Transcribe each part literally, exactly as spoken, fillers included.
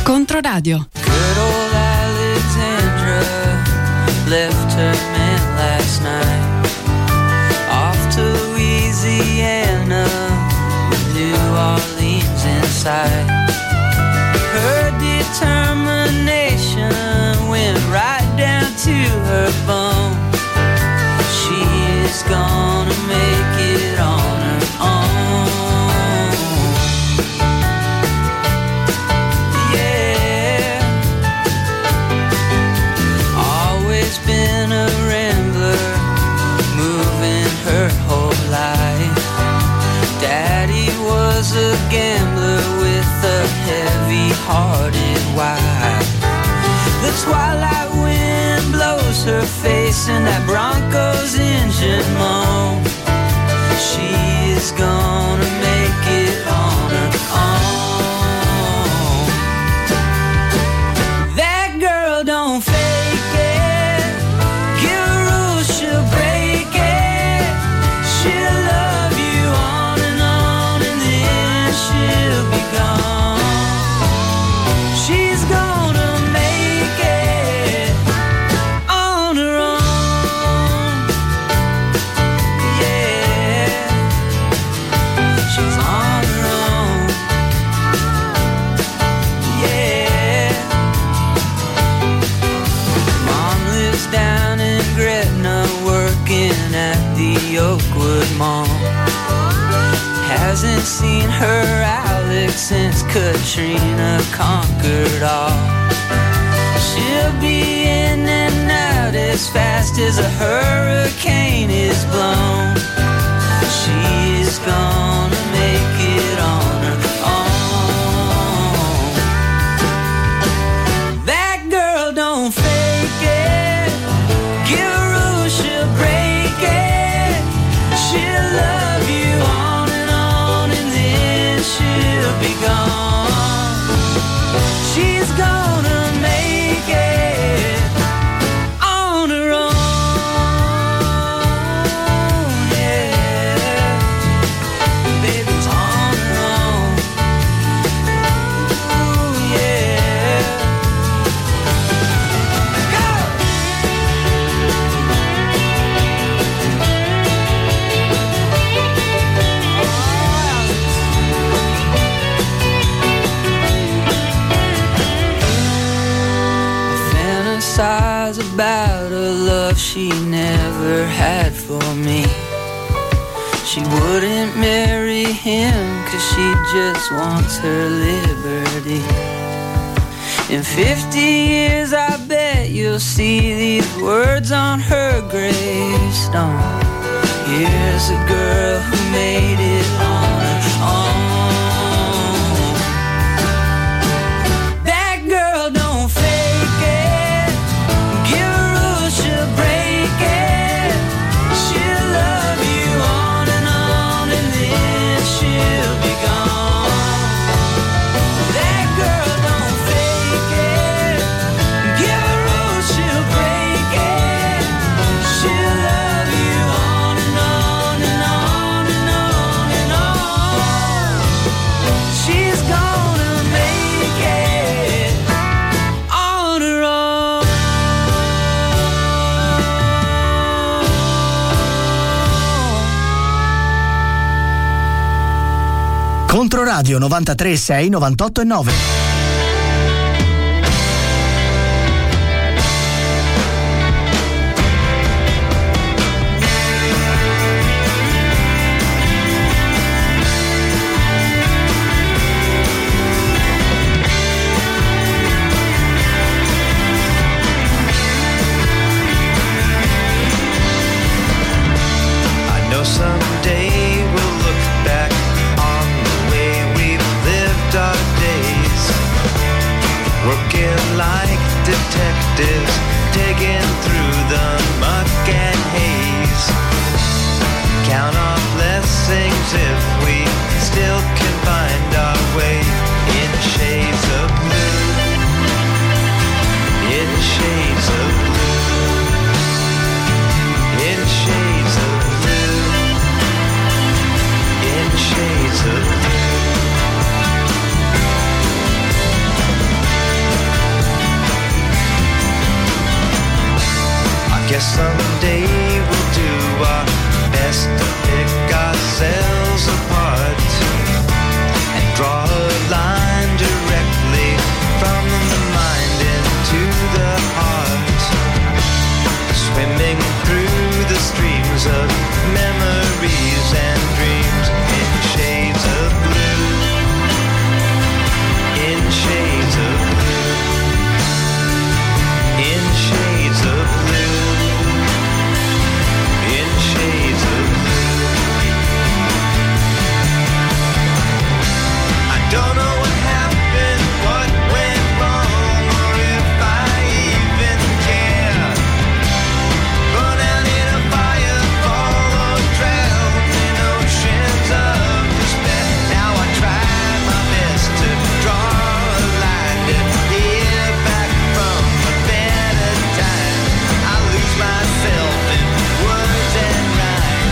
Controradio. Good old Alexandra left her man last night, off to Louisiana with New Orleans in sight. Her determination went right down to her bone. She is gonna make it on her own. Yeah, always been a rambler, moving her whole life. Daddy was a gambler with a heavy-hearted wife. The twilight wind blows her face and that Bronco's engine moan. She is gonna make it on her own. That girl don't fake it, give a rule, she'll break it. She'll love you on and on and then she'll be gone. She's gonna make it on her own. Yeah, she's on her own. Yeah, Mom lives down in Gretna working at the Oakwood Mall. Hasn't seen her Alex since Katrina conquered all. She'll be in and out as fast as a hurricane is blown. She's gonna make it on her own. That girl don't fake it, give a rule, she'll break it. She'll love you on and on and then she'll be gone. She's gonna make it on her own. Yeah, baby's on her own. Ooh, yeah. Go! Fantasize about a love she never had for me. She wouldn't marry him cause she just wants her liberty. In fifty years I bet you'll see these words on her gravestone. Here's a girl who made it on her own. That girl don't fake it, give a rule, she'll break it. She'll love you on and on and then she'll be gone. That girl don't fake it, give a rule, she'll break it. She'll love you on and on and on and on and on. She's gonna make it on her own. Controradio novantatré sei novantotto e nove. I know someday we'll look back on the way we've lived our days, working like detectives, digging through the muck and haze. Count our blessings if we still can find our way in shades of blue, in shades of blue, in shades of blue, in shades of blue. someday we'll do our best to pick ourselves apart and draw a line directly from the mind into the heart, swimming through the streams of memories and dreams in shades of blue, in shades of blue, in shades of blue, in shades of blue. I don't know what happened, what went wrong, or if I even care. Burn out in a fire, fall or drown in oceans of despair. Now I try my best to draw a line to hear back from a better time. I lose myself in words and rhyme.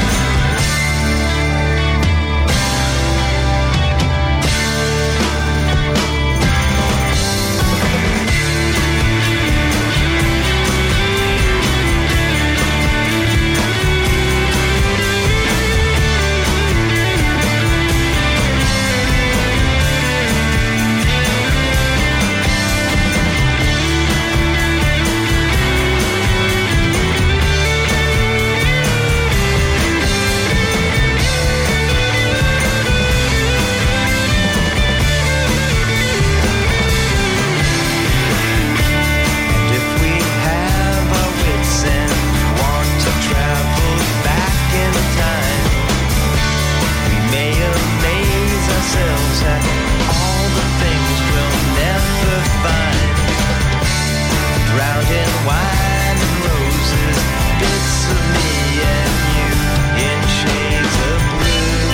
And if we have our wits and want to travel back in time, we may amaze ourselves at all the things we'll never find. Drowned in wine and roses, bits of me and you in shades of blue,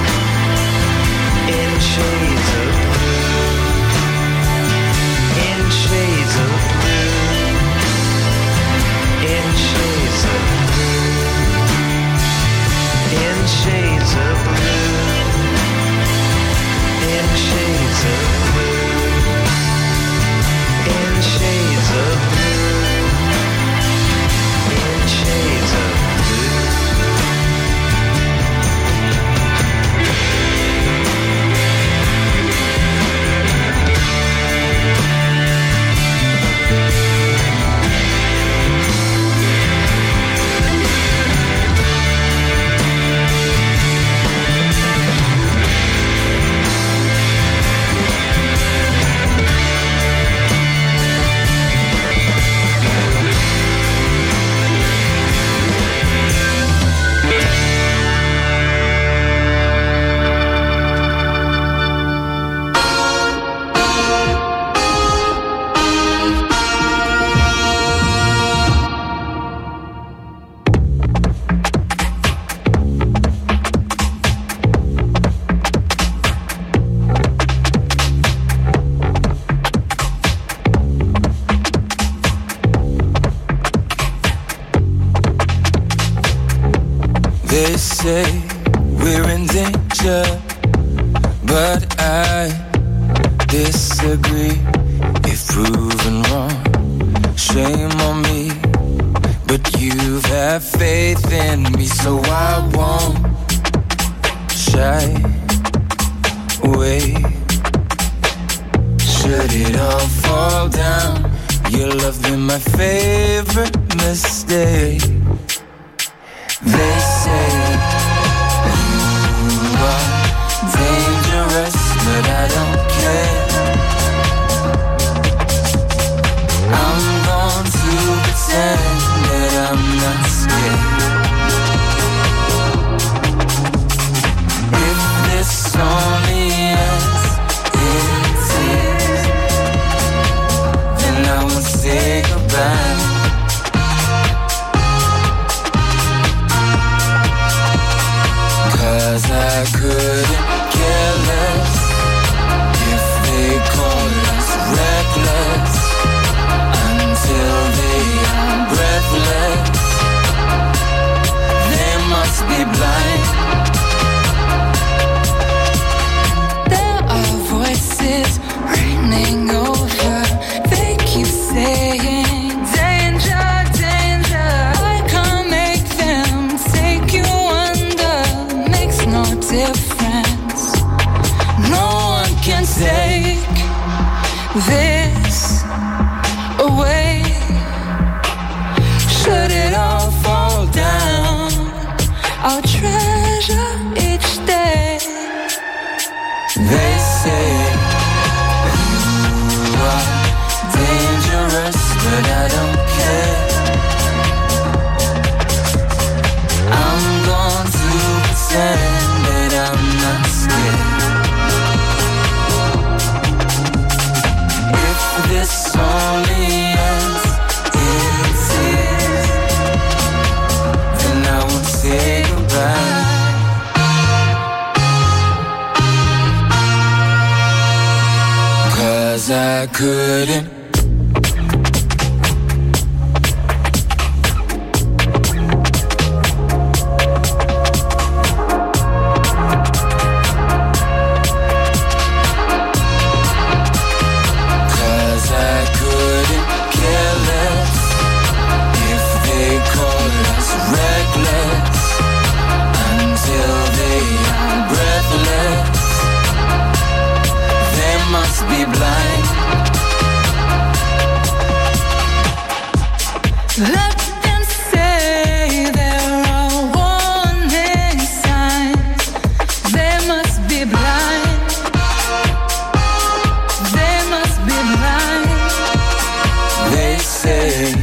in shades of blue, in shades of blue, in shades of blue, in shades of blue, in shades of blue, in shades of blue, in shades of blue. They say we're in danger, but I disagree. If proven wrong, shame on me. But you've had faith in me, so I won't shy away. Should it all fall down, your love been my favorite mistake. They say you are dangerous, but I don't care. I'm going to pretend that I'm not scared. If this only ends in tears, then I won't say goodbye. Cause I couldn't care less if they call us reckless until they are breathless. They must be blind. There are voices raining over. They keep saying day and this away. Should it all fall down, I'll treasure each day. They say you are dangerous, but I don't care. I'm going to pretend that I'm not scared. If this only ends in tears, then I won't say goodbye. Cause I couldn't be blind. Let them say there are warning signs. They must be blind. They must be blind. They say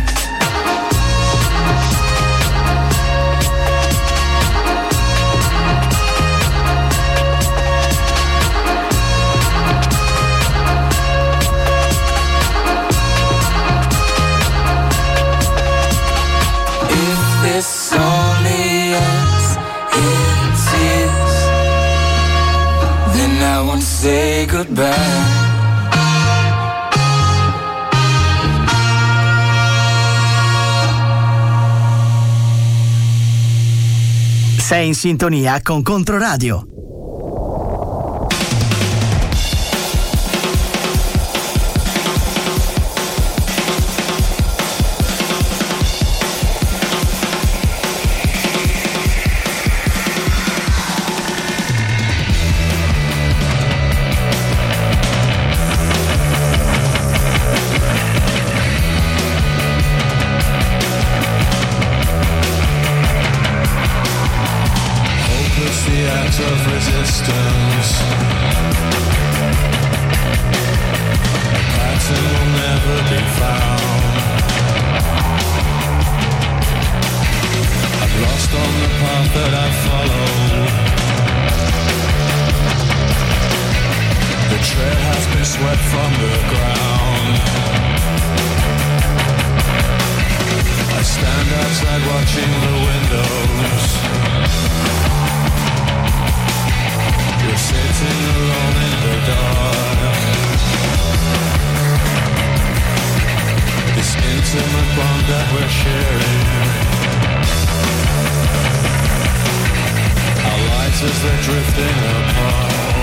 this only ends in tears, then I won't say goodbye. Sei in sintonia con Controradio. Of resistance, a pattern will never be found. I've lost on the path that I follow. The trail has been swept from the ground. I stand outside watching the windows. You're sitting alone in the dark. This intimate bond that we're sharing. Our lives as they're drifting apart.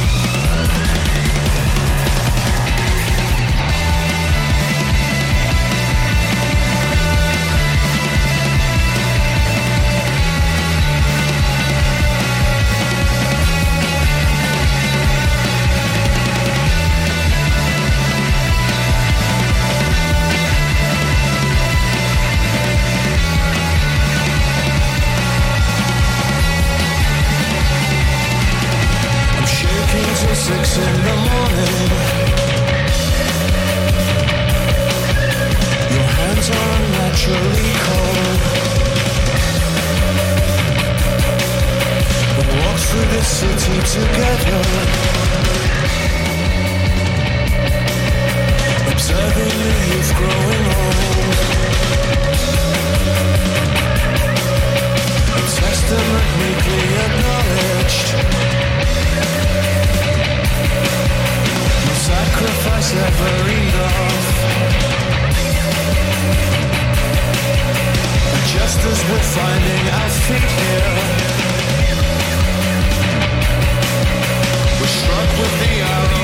Six in the morning. Your hands are unnaturally cold. We walk through the city together, observing the youth growing old. A testament meekly acknowledged. Sacrifice ever enough. And just as we're finding our feet here, we're struck with the arrow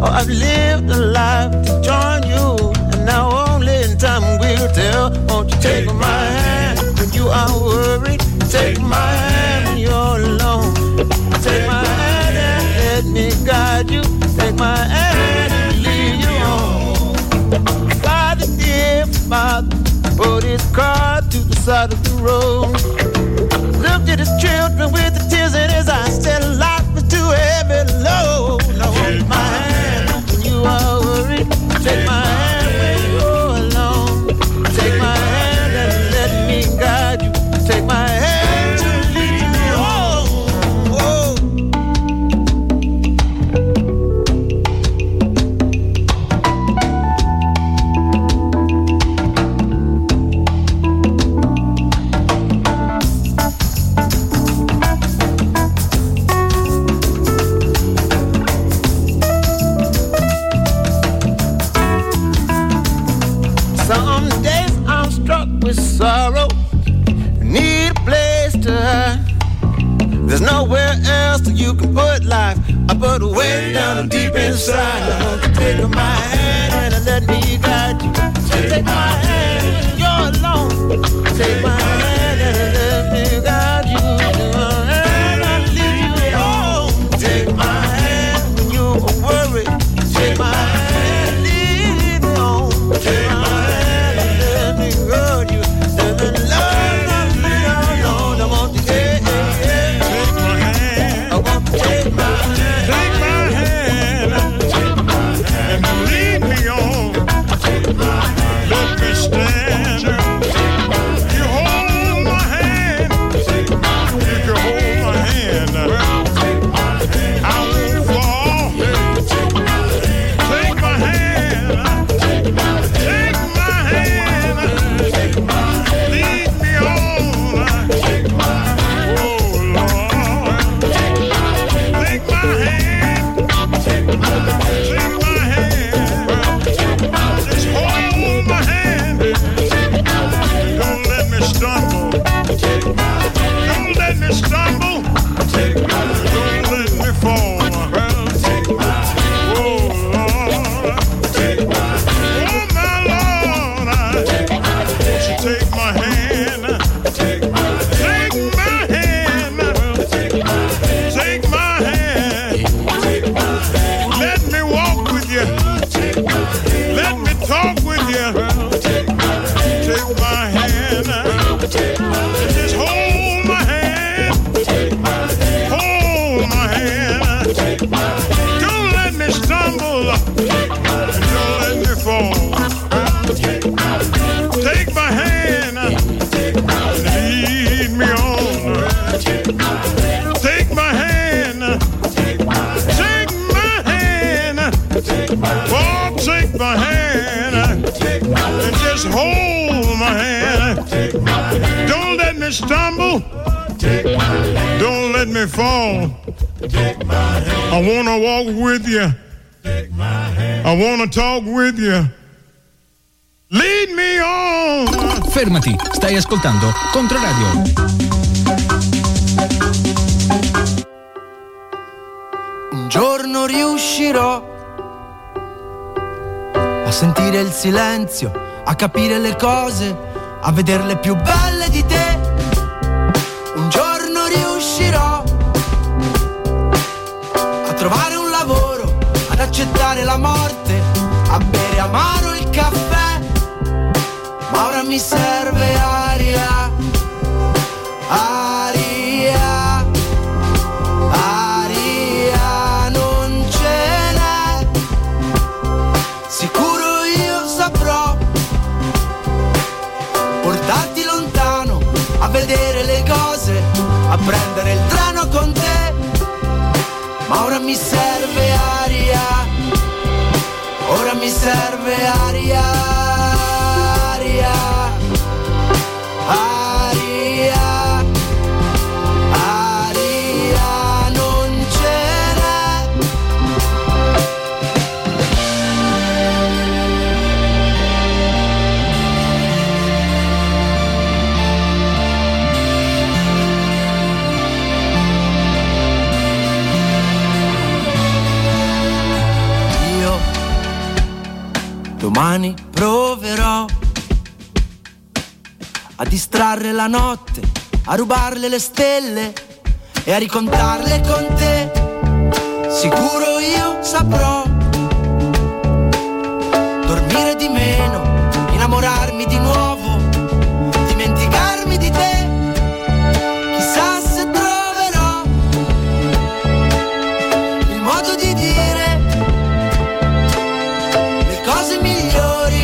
Oh, I've lived a life to join you, and now only in time will tell. Won't you take my hand when you are worried? Take my hand when you're alone. Take my hand and let me guide you. Take my hand and lead you home. Father, dear Father, put his car to the side of the road. Looked at his children with the tears in his eyes, said life was too heavy load. Now hold my hand when you are worried. Take my hand when you're alone. Take my hand and let me guide you. Take my hand to lead me home. Oh. Some days I'm struck with sorrow, need a place to hide. There's nowhere else that you can put life. I put it way down deep inside. I want you to take my hand and let me guide you. Take my hand when you're alone. Take my hand and let me guide you. Take my hand and lead you home. Take my hand when you are worried. Take my hand, lead me home. Take my hand and let me guide you. Let me love, love me alone. I want you to take, take my hand. I want you to take my hand. Take my hand. Take my hand and lead me on. Take my hand. Let me stand. You hold my hand. If you hold my hand, I won't fall. Take my hand. Take my hand. Lead me on. Oh Lord. Take my hand. Take my hand. Just hold my hand. Don't let me stumble. Don't let me stumble. Don't let me fall. Oh Lord. Oh my Lord. Won't you take my hand? Take my hand. Take my hand. Let me walk with you. Let me talk with you. Take my hand. Just hold my hand. Hold my hand. Don't let me stumble. Don't let me fall. Take my hand. Lead me on. Take my hand. Take my hand. Oh, take my hand. And just hold my hand. Don't let me stumble. Don't let me fall. I want to walk with you. I want to talk with you. Lead me on. Fermati, stai ascoltando Controradio. Un giorno riuscirò a sentire il silenzio, a capire le cose, a vederle più belle di te. Un giorno riuscirò a trovare un lavoro, ad accettare la morte, a bere amaro il caffè. Ma ora mi serve aria, aria, aria, non ce n'è. Sicuro io saprò portarti lontano, a vedere le cose, a prendere il treno con te. Ma ora mi serve aria, ora mi serve aria. Aria, aria, non ce n'è. Domani proverò a distrarre la notte, a rubarle le stelle e a ricontarle con te. Sicuro io saprò dormire di meno, innamorarmi di nuovo, dimenticarmi di te. Chissà se troverò il modo di dire le cose migliori,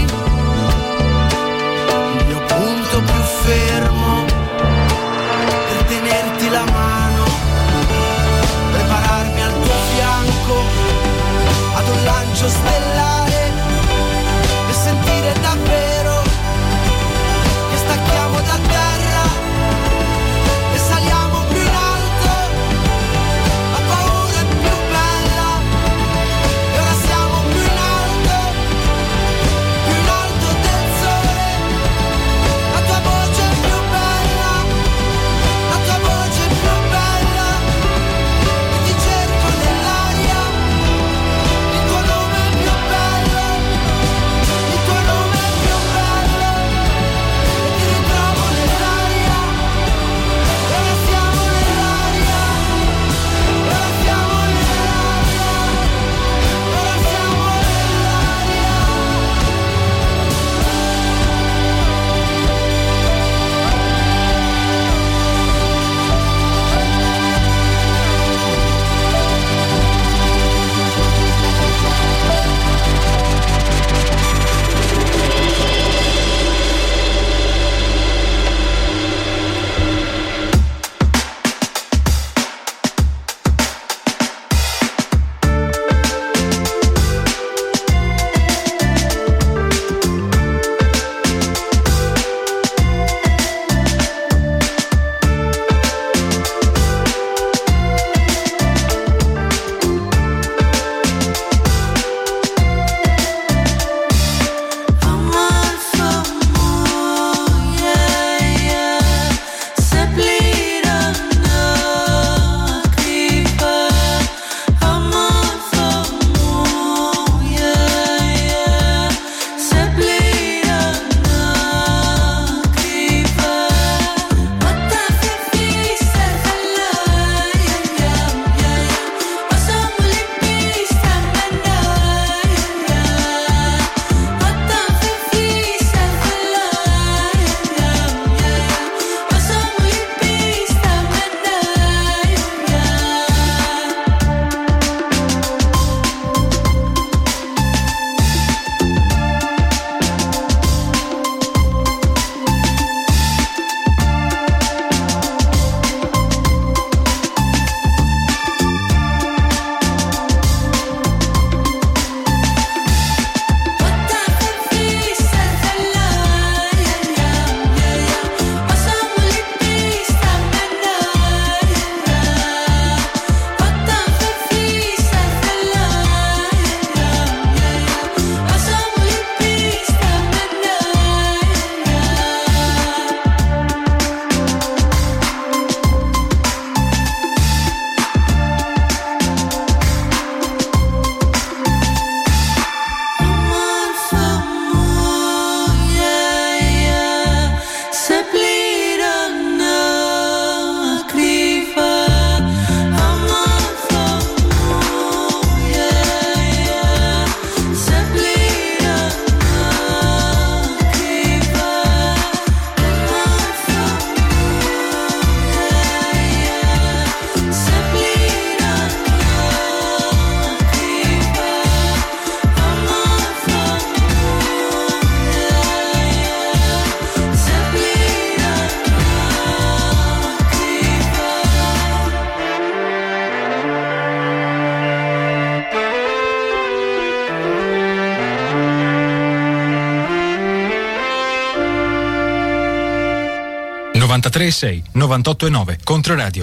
il mio punto più fermo per tenerti la mano, prepararmi al tuo fianco ad un lancio stellare e sentire davvero che stacchiamo da terra e saliamo più in alto. La paura è più bella e ora siamo più in alto, più in alto del sole. La tua voce è più bella, la tua voce è più bella e ti cerco nell'aria. Il tuo nome è più bello, il tuo nome è più bello e ti ritrovo nell'aria. E ora siamo nell'aria, e ora siamo nell'aria, e ora siamo nell'aria. novantatré e sei, novantotto e nove, Controradio.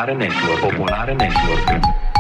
Popolare Network. Popolare Network.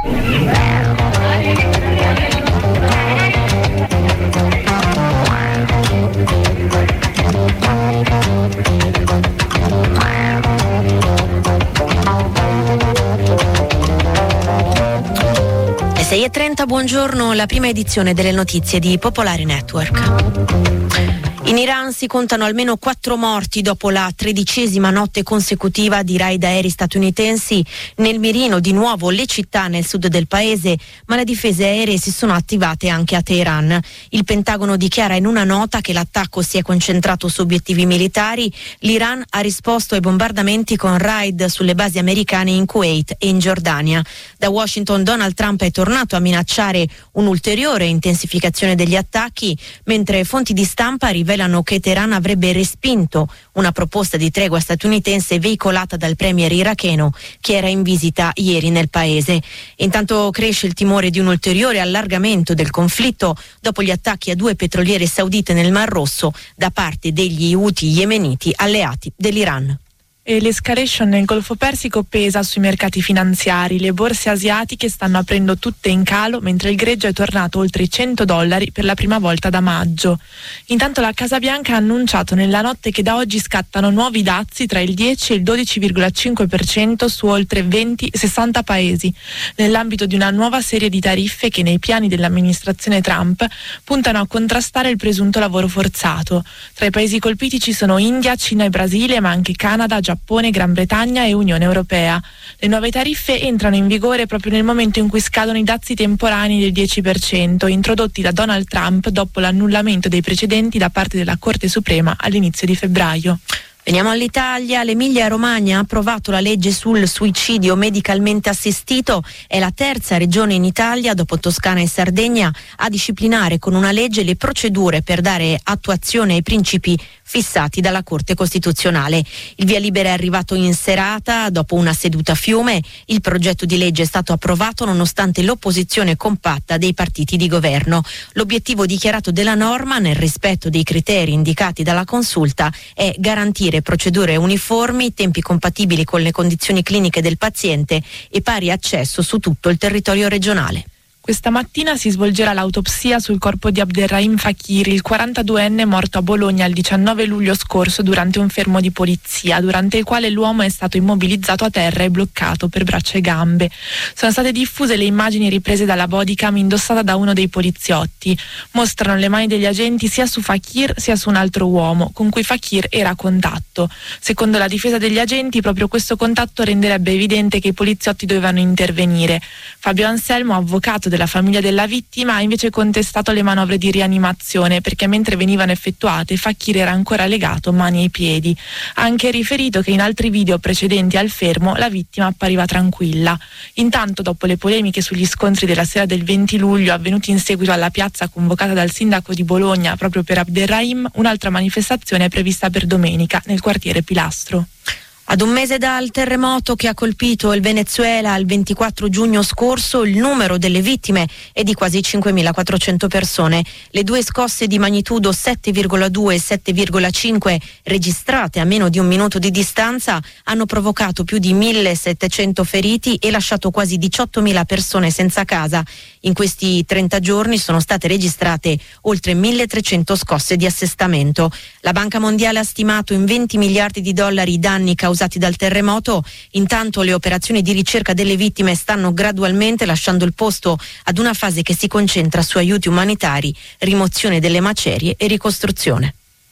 Le sei e trenta, buongiorno, la prima edizione delle notizie di Popolare Network. In Iran si contano almeno quattro morti dopo la tredicesima notte consecutiva di raid aerei statunitensi nel mirino di nuovo le città nel sud del paese, ma le difese aeree si sono attivate anche a Teheran. Il Pentagono dichiara in una nota che l'attacco si è concentrato su obiettivi militari. L'Iran ha risposto ai bombardamenti con raid sulle basi americane in Kuwait e in Giordania. Da Washington Donald Trump è tornato a minacciare un'ulteriore intensificazione degli attacchi, mentre fonti di stampa rivelano che Teheran avrebbe respinto una proposta di tregua statunitense veicolata dal premier iracheno che era in visita ieri nel paese. Intanto cresce il timore di un ulteriore allargamento del conflitto dopo gli attacchi a due petroliere saudite nel Mar Rosso da parte degli Houthi yemeniti alleati dell'Iran. E l'escalation nel Golfo Persico pesa sui mercati finanziari. Le borse asiatiche stanno aprendo tutte in calo, mentre il greggio è tornato oltre i cento dollari per la prima volta da maggio. Intanto la Casa Bianca ha annunciato nella notte che da oggi scattano nuovi dazi tra il dieci e il dodici virgola cinque per cento su oltre venti sessanta paesi, nell'ambito di una nuova serie di tariffe che nei piani dell'amministrazione Trump puntano a contrastare il presunto lavoro forzato. Tra i paesi colpiti ci sono India, Cina e Brasile, ma anche Canada, Giappone, Gran Bretagna e Unione Europea. Le nuove tariffe entrano in vigore proprio nel momento in cui scadono i dazi temporanei del dieci per cento, introdotti da Donald Trump dopo l'annullamento dei precedenti da parte della Corte Suprema all'inizio di febbraio. Veniamo all'Italia. L'Emilia-Romagna ha approvato la legge sul suicidio medicalmente assistito. È la terza regione in Italia, dopo Toscana e Sardegna, a disciplinare con una legge le procedure per dare attuazione ai principi fissati dalla Corte Costituzionale. Il via libera è arrivato in serata dopo una seduta a Fiume. Il progetto di legge è stato approvato nonostante l'opposizione compatta dei partiti di governo. L'obiettivo dichiarato della norma, nel rispetto dei criteri indicati dalla consulta, è garantire procedure uniformi, tempi compatibili con le condizioni cliniche del paziente e pari accesso su tutto il territorio regionale. Questa mattina si svolgerà l'autopsia sul corpo di Abderrahim Fakir, il quarantaduenne morto a Bologna il diciannove luglio scorso durante un fermo di polizia, durante il quale l'uomo è stato immobilizzato a terra e bloccato per braccia e gambe. Sono state diffuse le immagini riprese dalla bodycam indossata da uno dei poliziotti. Mostrano le mani degli agenti sia su Fakir sia su un altro uomo, con cui Fakir era a contatto. Secondo la difesa degli agenti, proprio questo contatto renderebbe evidente che i poliziotti dovevano intervenire. Fabio Anselmo, avvocato della famiglia della vittima, ha invece contestato le manovre di rianimazione perché mentre venivano effettuate Fakir era ancora legato mani e piedi. Ha anche riferito che in altri video precedenti al fermo la vittima appariva tranquilla. Intanto, dopo le polemiche sugli scontri della sera del venti luglio avvenuti in seguito alla piazza convocata dal sindaco di Bologna proprio per Abderrahim, un'altra manifestazione è prevista per domenica nel quartiere Pilastro. Ad un mese dal terremoto che ha colpito il Venezuela il ventiquattro giugno scorso, il numero delle vittime è di quasi cinquemilaquattrocento persone. Le due scosse di magnitudo sette virgola due e sette virgola cinque registrate a meno di un minuto di distanza hanno provocato più di millesettecento feriti e lasciato quasi diciottomila persone senza casa. In questi trenta giorni sono state registrate oltre milletrecento scosse di assestamento. La Banca Mondiale ha stimato in venti miliardi di dollari i danni causati causati dal terremoto. Intanto le operazioni di ricerca delle vittime stanno gradualmente lasciando il posto ad una fase che si concentra su aiuti umanitari, rimozione delle macerie e ricostruzione.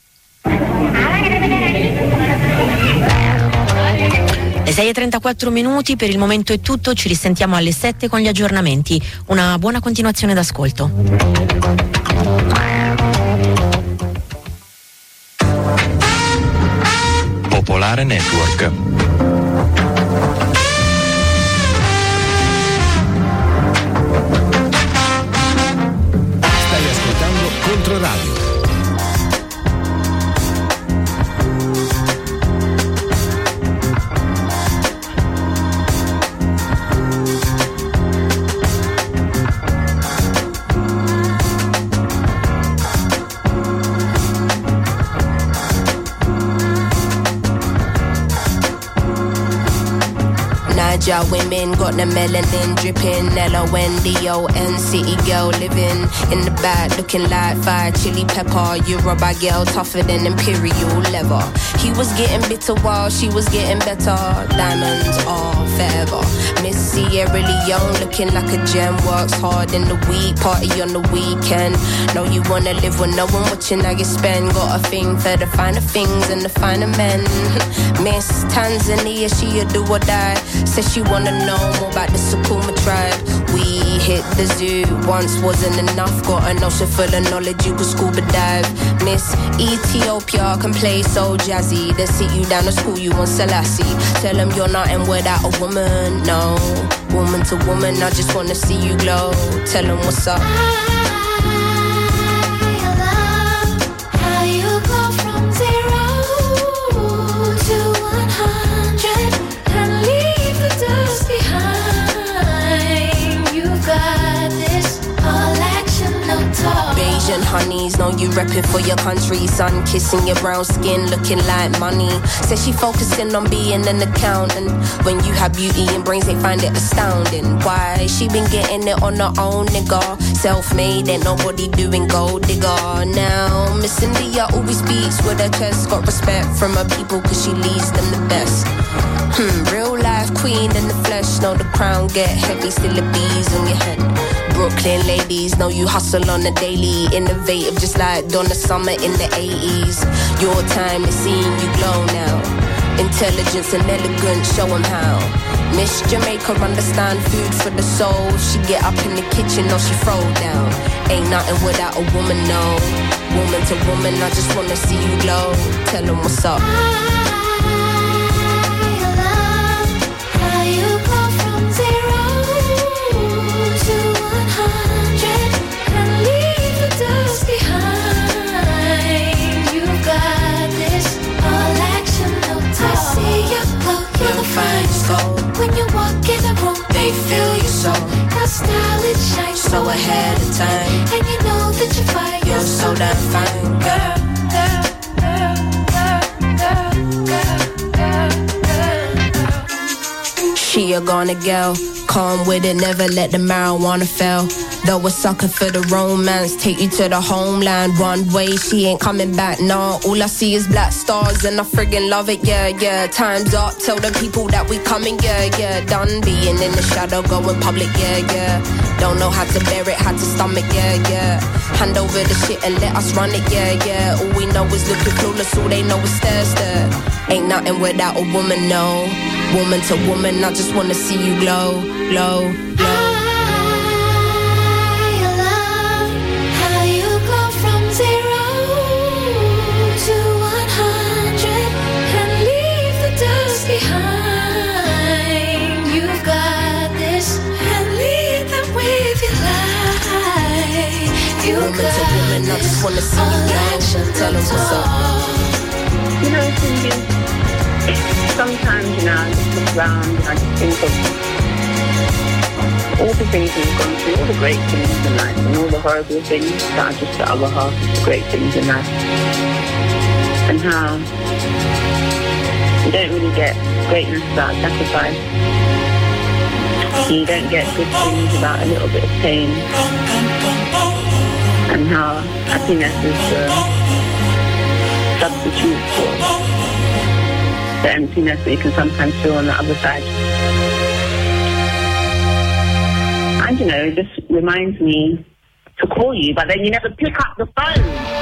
Le sei e trentaquattro minuti, per il momento è tutto, ci risentiamo alle sette con gli aggiornamenti. Una buona continuazione d'ascolto. Popolare Network. Stai ascoltando Controradio. Ninja women got the melanin dripping. L O N D O N, city girl living in the back, looking like fire chili pepper. You're a bad girl, tougher than imperial leather. He was getting bitter while she was getting better. Diamonds are forever. Miss Sierra Leone looking like a gem. Works hard in the week, party on the weekend. Know you wanna live with no one watching how you spend. Got a thing for the finer things and the finer men. Miss Tanzania, she a do or die. Says she wanna know more about the Sukuma tribe. We hit the zoo, once wasn't enough. Got an ocean full of knowledge, you could scuba dive. Miss Ethiopia can play so jazzy. Then sit you down to school, you on Selassie. Tell them you're nothing without a woman, no. Woman to woman, I just wanna see you glow. Tell them what's up. Asian honeys, know you repping for your country. Sun kissing your brown skin, looking like money. Says she focusing on being an accountant. When you have beauty and brains, they find it astounding. Why? She been getting it on her own, nigga. Self-made, ain't nobody doing gold digger. Now, Miss India always speaks with her chest. Got respect from her people cause she leads them the best. Hmm, real life queen in the flesh. Know the crown get heavy, still the bees on your head. Brooklyn ladies, know you hustle on the daily. Innovative just like Donna Summer in the eighties. Your time is seeing you glow now. Intelligence and elegance, show them how. Miss Jamaica understand food for the soul. She get up in the kitchen or she throw down. Ain't nothing without a woman, no. Woman to woman, I just wanna see you glow. Tell them what's up. When you walk in the room, they feel you so. Your style, it shines so ahead of time. And you know that you're fine. You're so damn fine, girl. She a gonna girl, calm with it, never let the marijuana fail. Though a sucker for the romance, take you to the homeland. One way, she ain't coming back, nah. All I see is black stars and I friggin' love it, yeah, yeah. Time's up, tell the people that we coming, yeah, yeah. Done being in the shadow, going public, yeah, yeah. Don't know how to bear it, how to stomach, yeah, yeah. Hand over the shit and let us run it, yeah, yeah. All we know is looking clueless, all they know is stare, stare. Ain't nothing without a woman, no. Woman to woman, I just wanna see you glow, glow, glow. Woman to woman, I just wanna see you glow. Tell them what's up. You know, Cindy, sometimes, you know, I just look around and I just think of all the things we've gone through, all the great things in life, and all the horrible things that are just the other half of the great things in life. And how you don't really get greatness without sacrifice. You don't get good things without a little bit of pain. And how happiness is the substitute for the emptiness that you can sometimes feel on the other side. And you know, it just reminds me to call you, but then you never pick up the phone.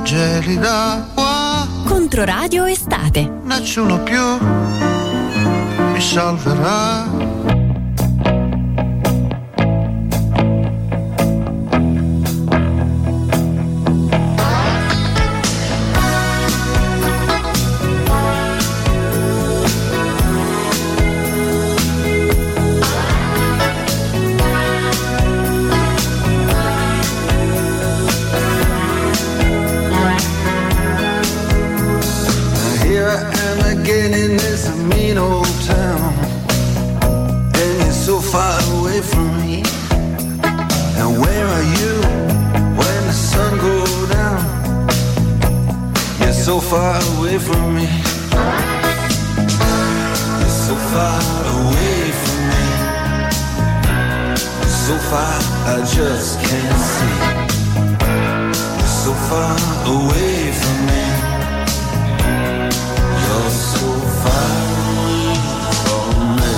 gelida qua. Controradio estate. Nessuno più mi salverà. So far away from me. You're so far away from me. You're so far I just can't see. You're so far away from me. You're so far away from me.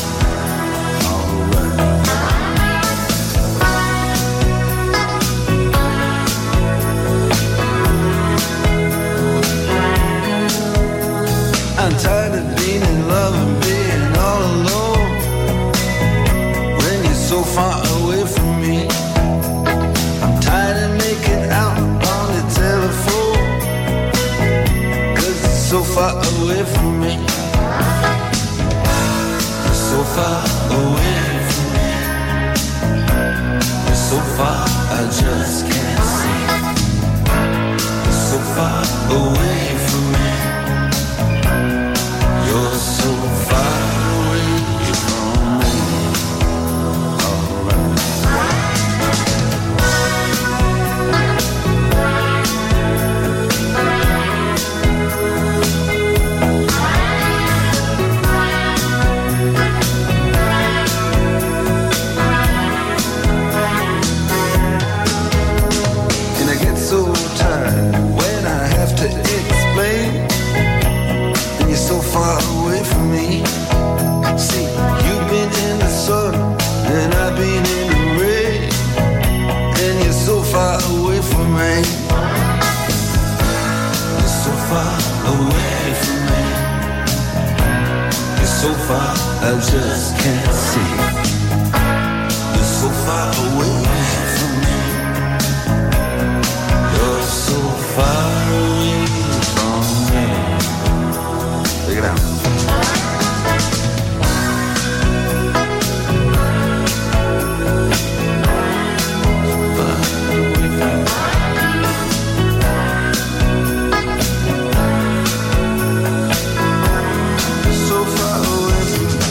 I'm tired of being in love and being all alone when you're so far away from me. I'm tired of making out on the telephone 'cause it's so far away from me. You're so far away from me. You're so far I just can't see. You're so far away from me. You're so far away from me. And I get so tired when I have to explain. You're so far away from me. See, you've been in the sun and I've been in the rain, and you're so far away from me. You're so far away from me. You're so far I just can't see. You're so far away from me. You're so far away from me. Check it out. So far away from me.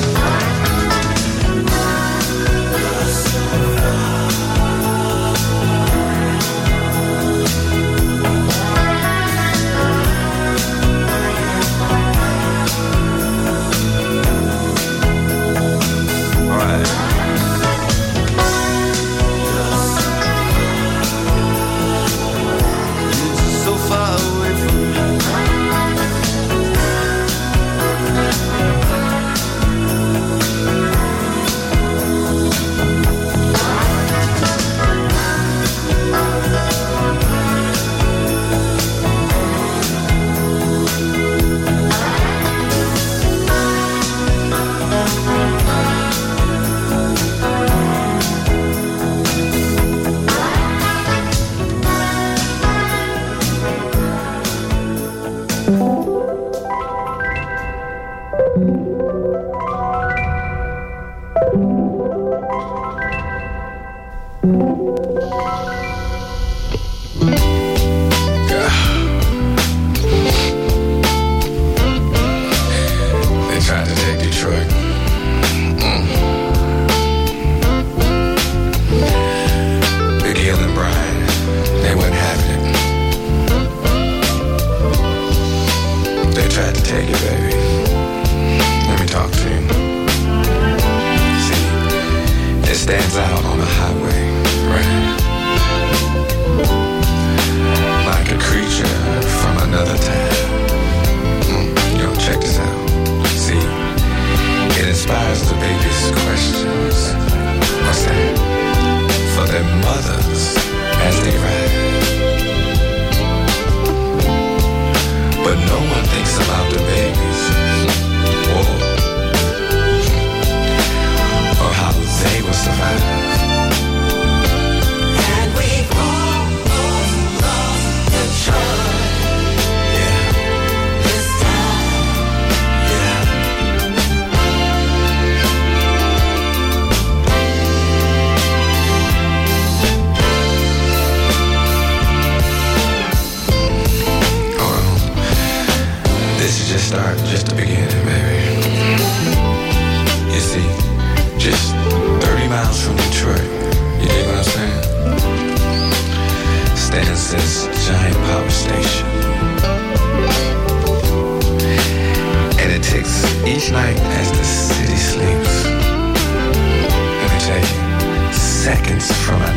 stands out on the highway, right?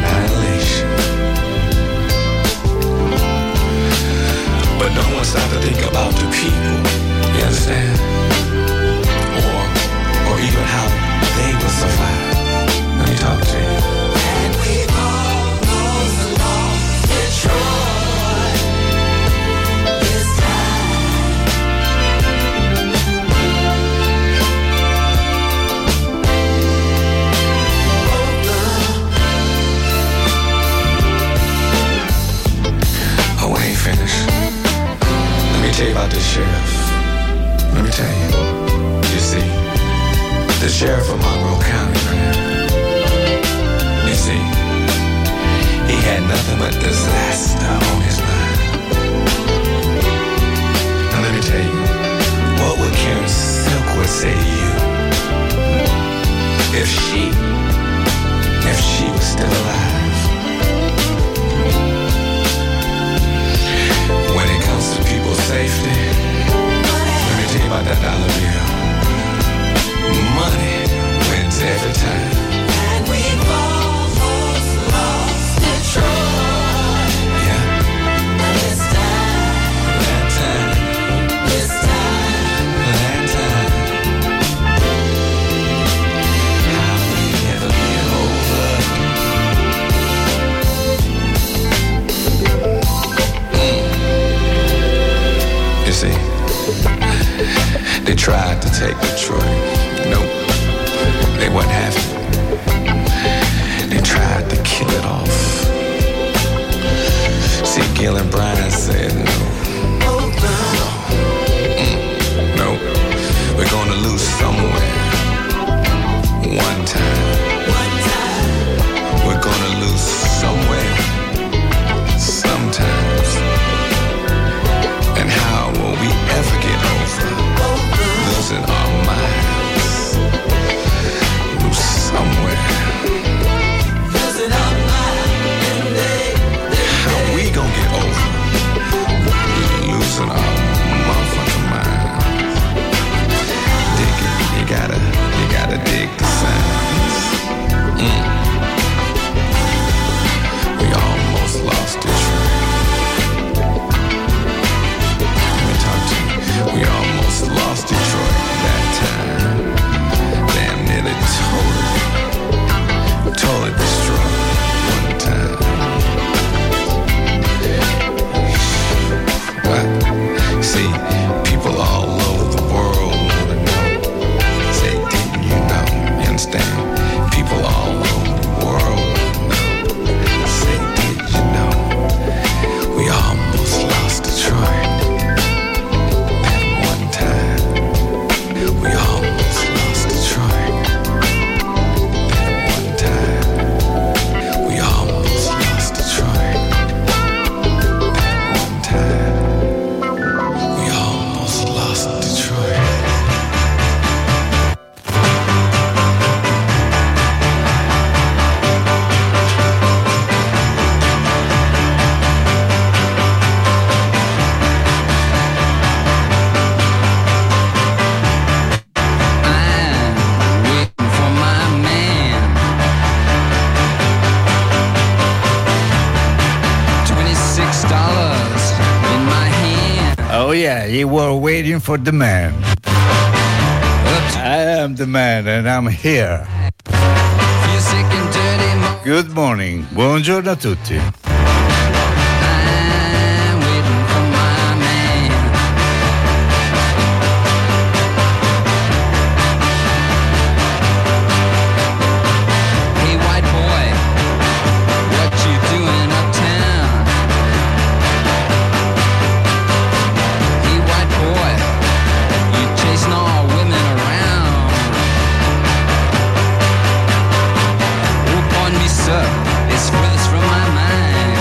annihilation. But don't want to stop to think about the people, you understand? Or, or even how they will survive. Let me talk to you. And we've almost lost Detroit this time. Oh, we ain't finished. Let me tell you about the sheriff. Let me tell you. You see, the sheriff of Monroe County, man. You see, he had nothing but disaster on his mind. Now let me tell you, what would Karen Silkwood say to you if she, if she was still alive? When it comes to people's safety, let me tell you about that dollar bill. Money wins every time. And we've almost lost Detroit. Yeah. This time. That time. This time. That time. How we never get over. Mm. You see, they tried to take Detroit. Nope, they wasn't having it. They tried to kill it off. See, Gil and Brian said no. No. Mm. No. We're gonna lose somewhere. One time. One time. We're gonna lose somewhere. Sometimes. And how will we ever get over losing our minds? Lose somewhere. Losing our mind. How we gonna get over losing our motherfucking minds? Dig it. You gotta, you gotta dig the signs. Mm. We almost lost Detroit. Let me talk to you. We almost lost Detroit that time. Damn nearly totally, totally destroyed one time. But, see, people all over the world wanna know. Say, didn't you know? You understand? People all over the world wanna know. Say, did you know? We almost lost Detroit. That one time. We almost lost Detroit. That one time. We almost lost Detroit. That one time. We almost lost Detroit. For my man. Twenty-six dollars in my hand. Oh yeah, you were waiting for the man. I am the man and I'm here. Feel sick and dirty. Mo- Good morning, buongiorno a tutti. I'm waiting for my man. Hey, white boy, what you doing uptown? Hey, white boy, you chasing all women around. Oh, pardon me, sir, it's furthest from my mind.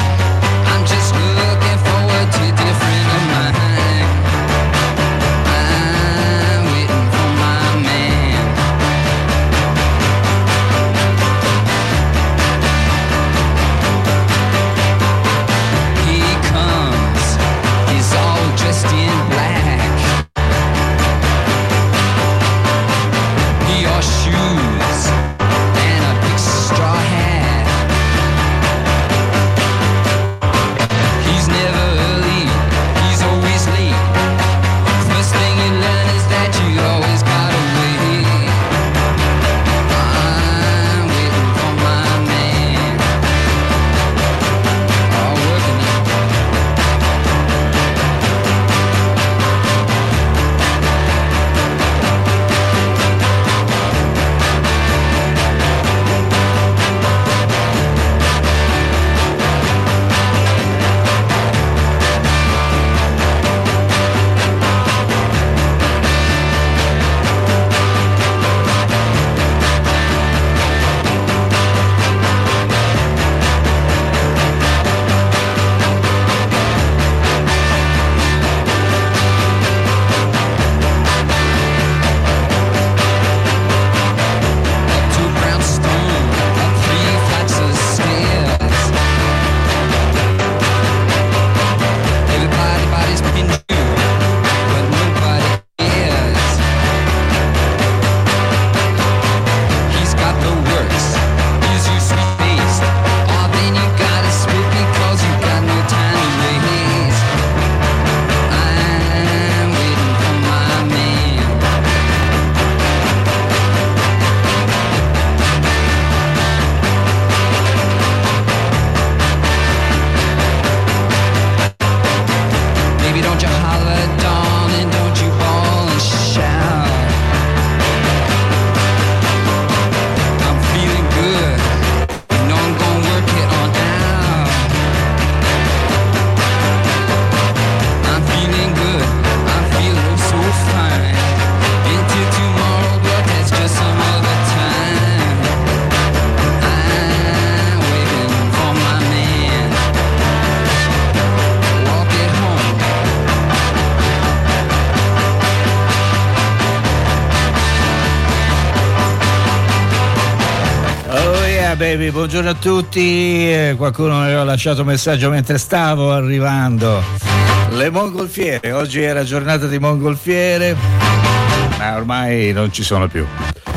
baby, buongiorno a tutti. Eh, qualcuno mi aveva lasciato un messaggio mentre stavo arrivando. Le mongolfiere, oggi era giornata di mongolfiere, ma ormai non ci sono più.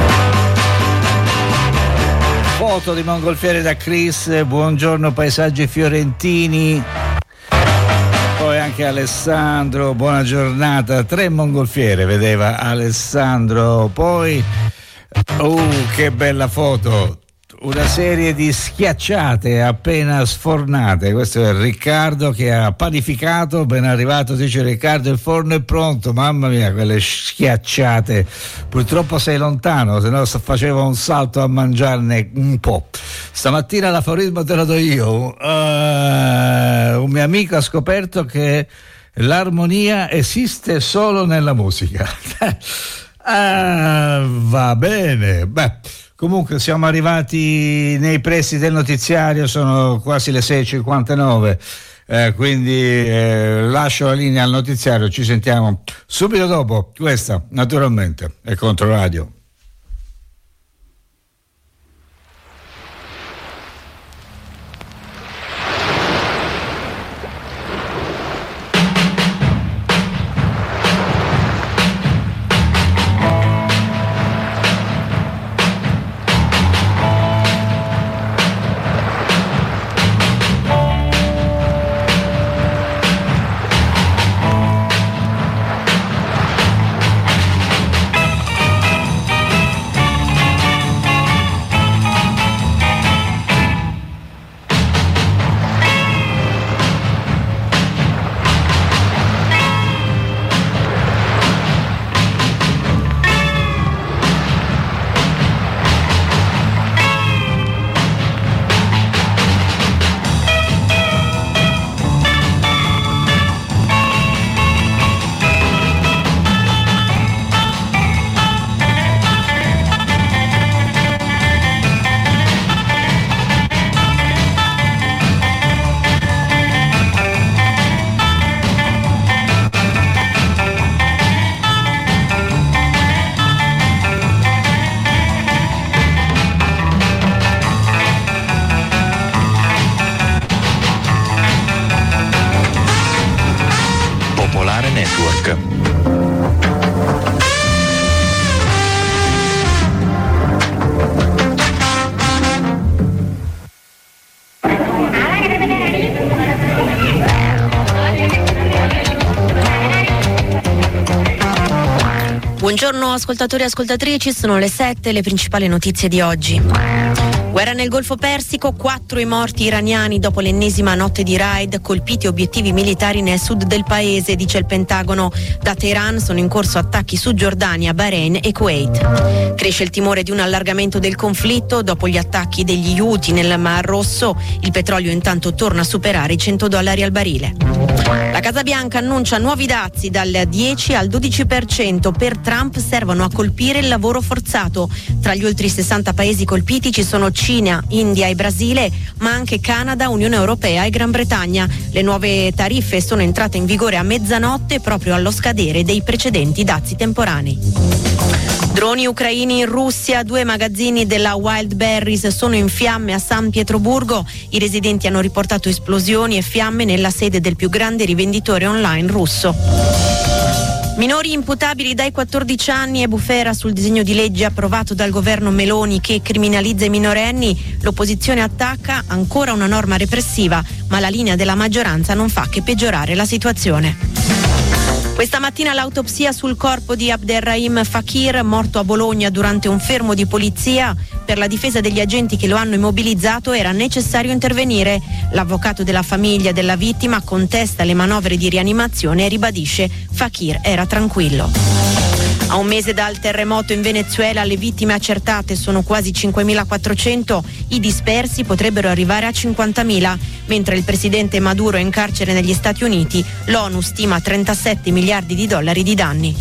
Foto di mongolfiere da Chris, buongiorno paesaggi fiorentini. Poi anche Alessandro, buona giornata. Tre mongolfiere vedeva Alessandro. Poi, uh, che bella foto. Una serie di schiacciate appena sfornate. Questo è Riccardo che ha panificato. Ben arrivato, dice Riccardo, il forno è pronto. Mamma mia, quelle schiacciate. Purtroppo sei lontano, se no facevo un salto a mangiarne un po'. Stamattina l'aforismo te lo do io. Uh, un mio amico ha scoperto che l'armonia esiste solo nella musica. Ah, va bene. Beh, comunque siamo arrivati nei pressi del notiziario, sono quasi le sei e cinquantanove, eh, quindi eh, lascio la linea al notiziario, ci sentiamo subito dopo. Questa naturalmente è Controradio. Buongiorno ascoltatori e ascoltatrici, sono le sette, le principali notizie di oggi. Guerra nel Golfo Persico, quattro i morti iraniani dopo l'ennesima notte di raid, colpiti obiettivi militari nel sud del paese, dice il Pentagono. Da Teheran sono in corso attacchi su Giordania, Bahrain e Kuwait. Cresce il timore di un allargamento del conflitto dopo gli attacchi degli Houthi nel Mar Rosso. Il petrolio intanto torna a superare i cento dollari al barile. La Casa Bianca annuncia nuovi dazi dal dieci al dodici per cento. Per Trump servono a colpire il lavoro forzato. Tra gli oltre sessanta paesi colpiti ci sono Cina, India e Brasile, ma anche Canada, Unione Europea e Gran Bretagna. Le nuove tariffe sono entrate in vigore a mezzanotte proprio allo scadere dei precedenti dazi temporanei. Droni ucraini in Russia, due magazzini della Wildberries sono in fiamme a San Pietroburgo. I residenti hanno riportato esplosioni e fiamme nella sede del più grande rivenditore online russo. Minori imputabili dai quattordici anni e bufera sul disegno di legge approvato dal governo Meloni che criminalizza i minorenni. L'opposizione attacca ancora una norma repressiva, ma la linea della maggioranza non fa che peggiorare la situazione. Questa mattina l'autopsia sul corpo di Abderrahim Fakir, morto a Bologna durante un fermo di polizia. Per la difesa degli agenti che lo hanno immobilizzato era necessario intervenire. L'avvocato della famiglia della vittima contesta le manovre di rianimazione e ribadisce: Fakir era tranquillo. A un mese dal terremoto in Venezuela le vittime accertate sono quasi cinquemilaquattrocento, i dispersi potrebbero arrivare a cinquantamila. Mentre il presidente Maduro è in carcere negli Stati Uniti, l'ONU stima trentasette miliardi di dollari di danni.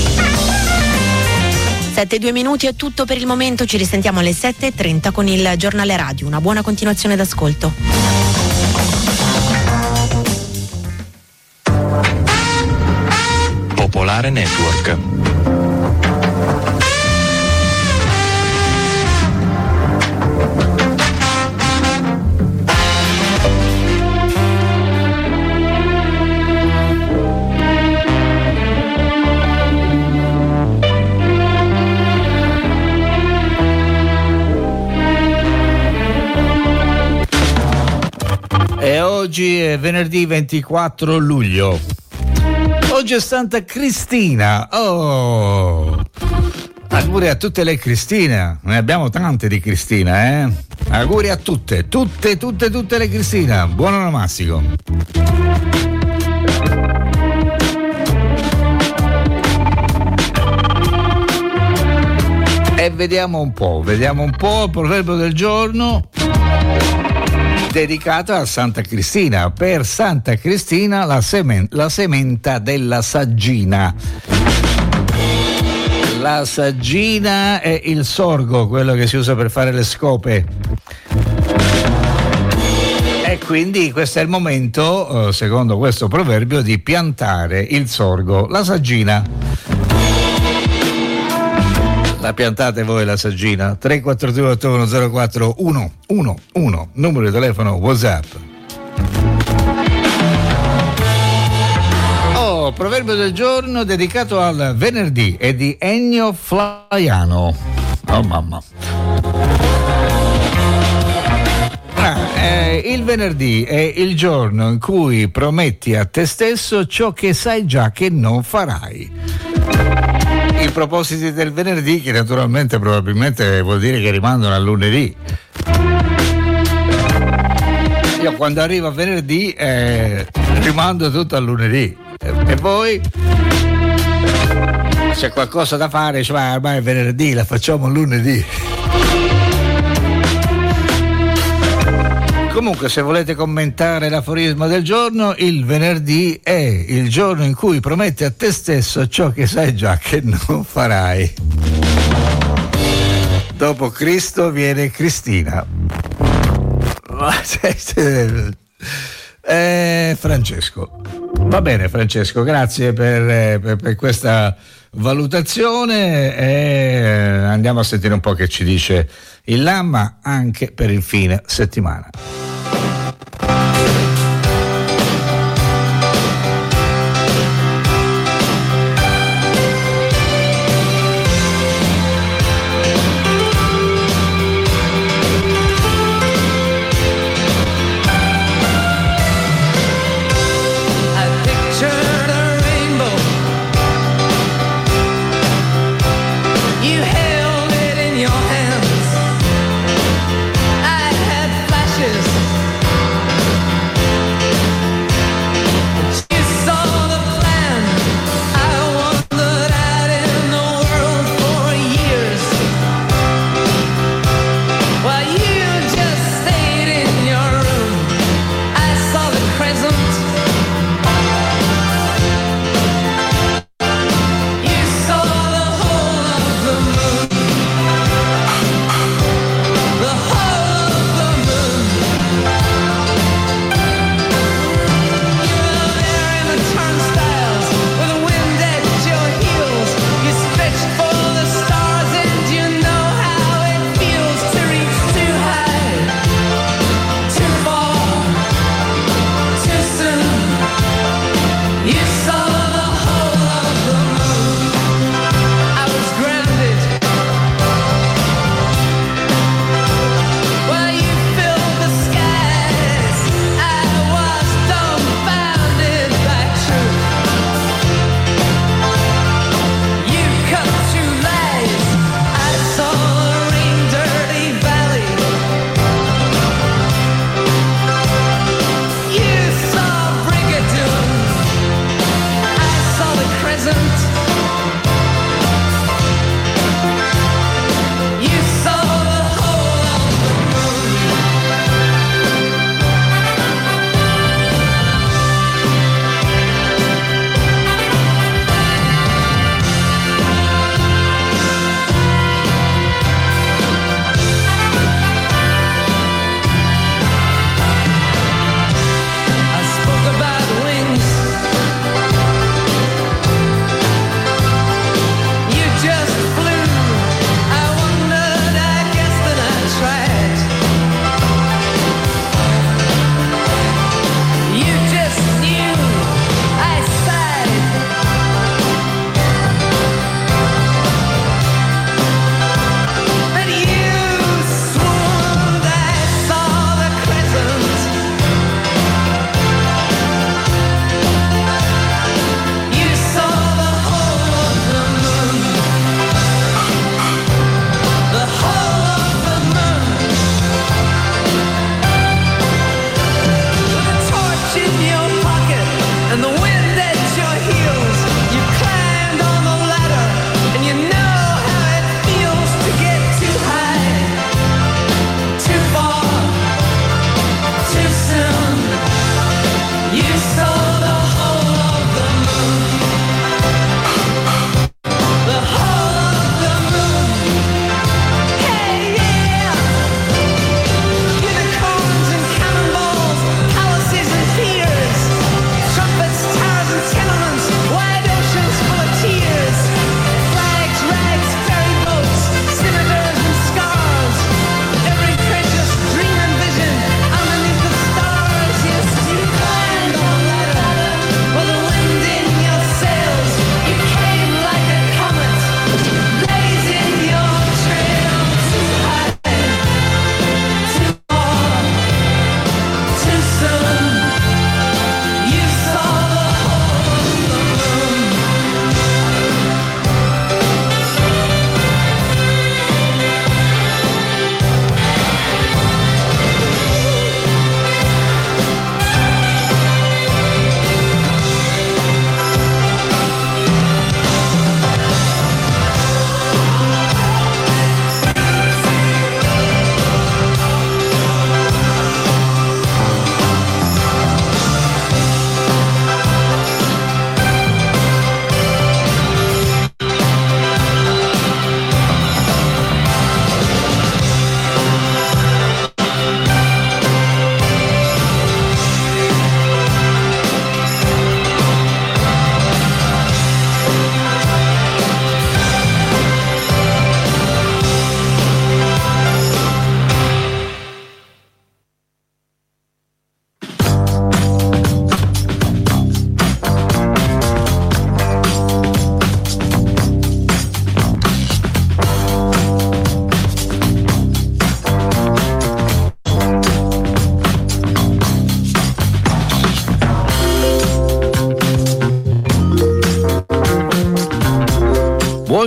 sette e due minuti è tutto per il momento, ci risentiamo alle sette e trenta con il giornale radio. Una buona continuazione d'ascolto. Popolare Network. E oggi è venerdì ventiquattro luglio. Oggi è Santa Cristina. Oh! Auguri a tutte le Cristina. Ne abbiamo tante di Cristina, eh? Auguri a tutte, tutte, tutte, tutte le Cristina. Buon onomastico. E vediamo un po', vediamo un po' il proverbio del giorno dedicato a Santa Cristina. Per Santa Cristina la, semen- la sementa della saggina. La saggina è il sorgo, quello che si usa per fare le scope. E quindi questo è il momento, secondo questo proverbio, di piantare il sorgo, la saggina. La piantate voi la saggina? tre quattro due otto uno zero quattro uno uno uno, numero di telefono WhatsApp. Oh, proverbio del giorno dedicato al venerdì, è di Ennio Flaiano. Oh mamma. Ah, eh, il venerdì è il giorno in cui prometti a te stesso ciò che sai già che non farai. I propositi del venerdì, che naturalmente probabilmente vuol dire che rimandano a lunedì. Io quando arrivo a venerdì eh, rimando tutto a lunedì. E, e voi? C'è qualcosa da fare, cioè, ma ormai è venerdì, la facciamo lunedì. Comunque, se volete commentare l'aforisma del giorno, il venerdì è il giorno in cui prometti a te stesso ciò che sai già che non farai. Dopo Cristo viene Cristina. Eh, Francesco. Va bene, Francesco, grazie per, per, per questa valutazione e andiamo a sentire un po' che ci dice il Lamma anche per il fine settimana. Flashes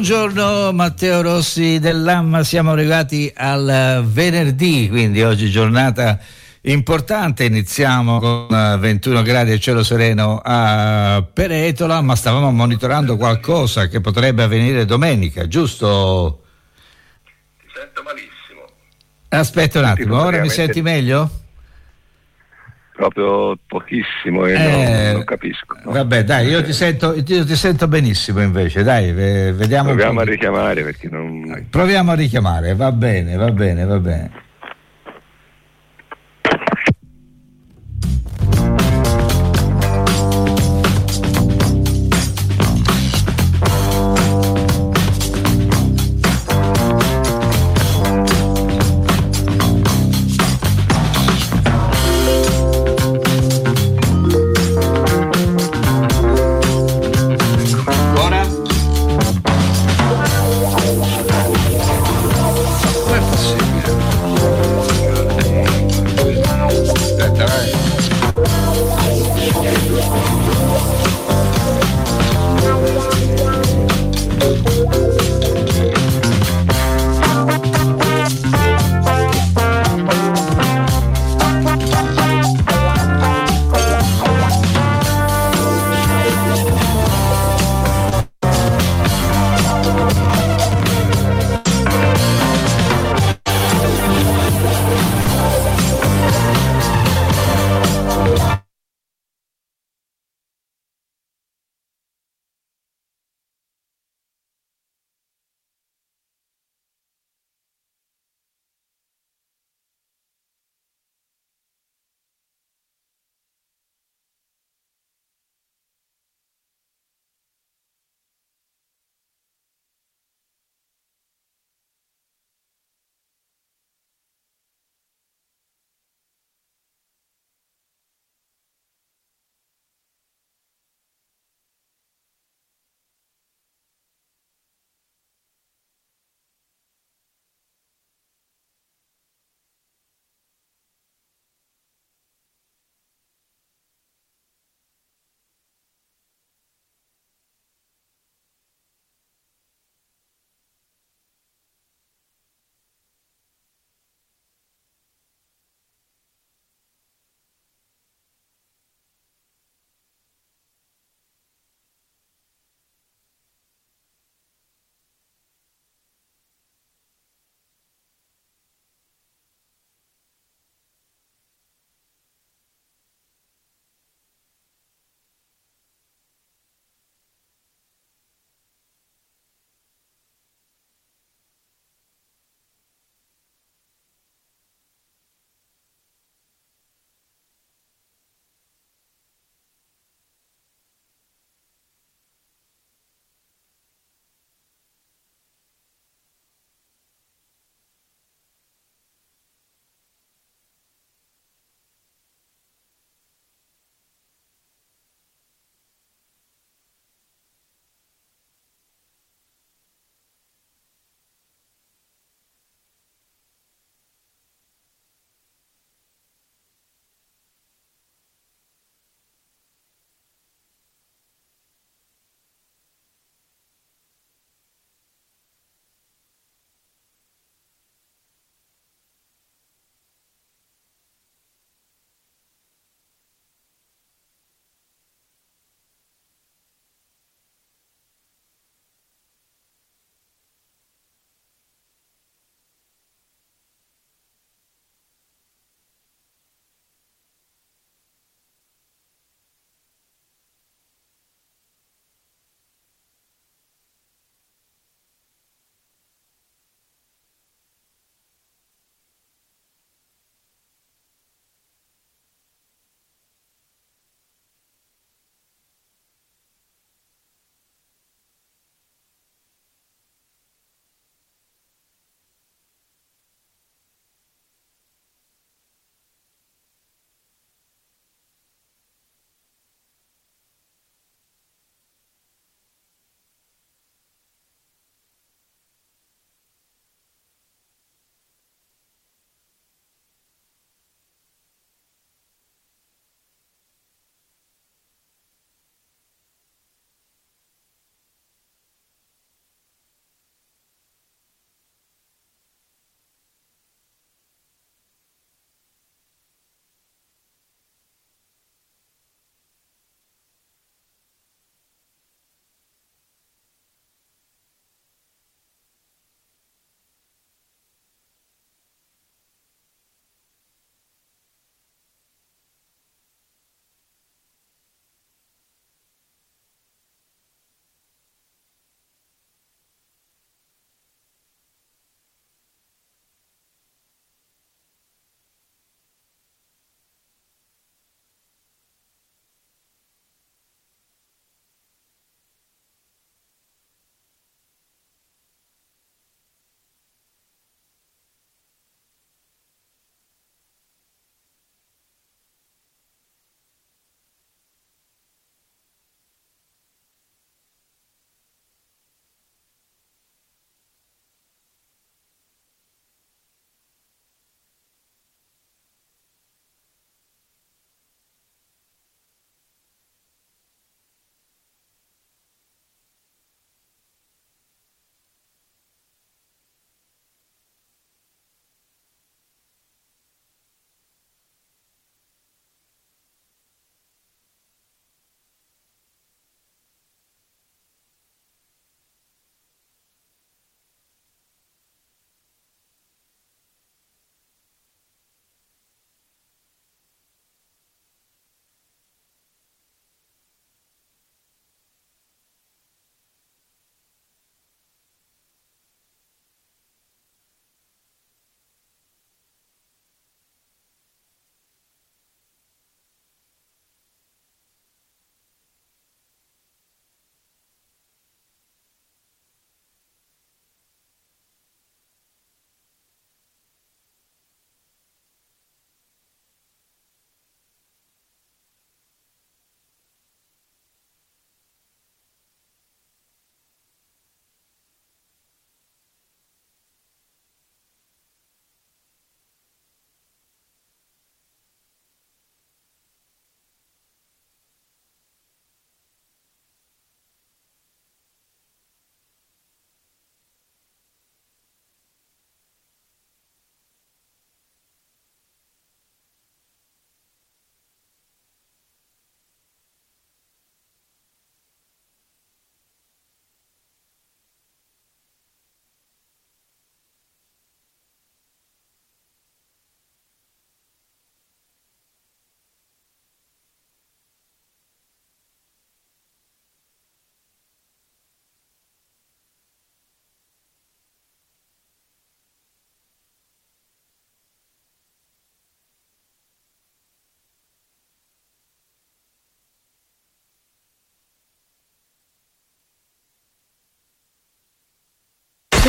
Buongiorno Matteo Rossi dell'A M, siamo arrivati al venerdì, quindi oggi giornata importante, iniziamo con ventuno gradi e cielo sereno a Peretola, ma stavamo monitorando qualcosa che potrebbe avvenire domenica, giusto? Ti sento malissimo. Aspetta un attimo, ora mi senti meglio? Proprio pochissimo e eh, non, non capisco. No? Vabbè, dai, io ti sento, io ti sento benissimo invece, dai, vediamo. Proviamo a richiamare perché non... Proviamo a richiamare, va bene, va bene, va bene.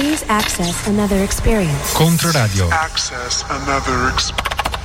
Please access another experience. Controradio. Access another experience.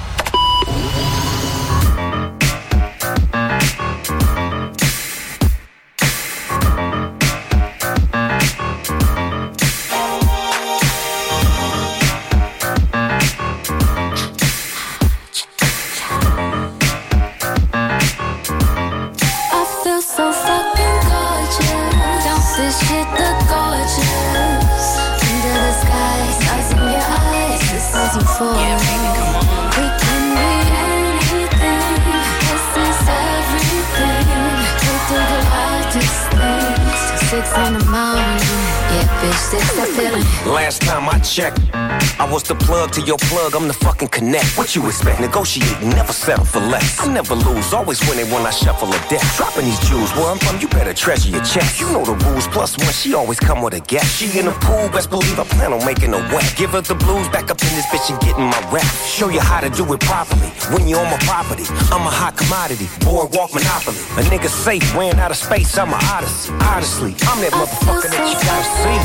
Yeah, baby, come on. We can be anything. This is everything. We do the wildest things till six in the morning. Yeah, bitch, this that feeling. Last time I checked, I was the plug to your plug, I'm the fucking connect. What you expect? Negotiate, never settle for less. I never lose, always winning when I shuffle a deck. Dropping these jewels, where I'm from, you better treasure your check. You know the rules, plus one, she always come with a guest. She in the pool, best believe I plan on making her wet. Give her the blues, back up in this bitch and getting my rep. Show you how to do it properly, when you're on my property. I'm a hot commodity, boardwalk monopoly. A nigga safe, ran out of space, I'm a odyssey. Honestly, I'm that motherfucker that you gotta see.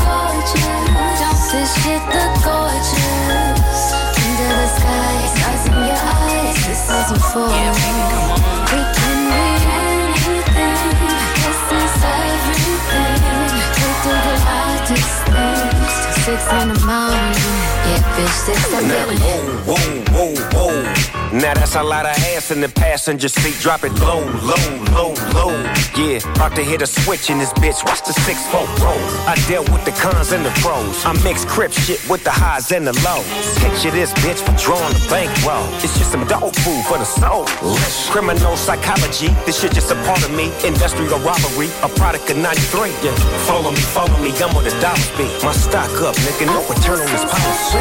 Don't this shit look gorgeous? Under the sky, stars in your eyes, this is euphoria. Yeah, baby, come on. We can be anything, this is everything. We do the wildest things till six in the morning. Yeah, bitch, this that feeling. Whoa, whoa, whoa, whoa. Now that's a lot of ass in the passenger seat. Drop it low, low, low, low. Yeah, about to hit a switch in this bitch. Watch the six four roll. I dealt with the cons and the pros. I mix crip shit with the highs and the lows. Picture this bitch for drawing the bankroll. It's just some dog food for the soul. Criminal psychology, this shit just a part of me. Industrial robbery, a product of ninety-three. Yeah, follow me, follow me, I'm with the dollars be. My stock up, nigga, no return on this policy.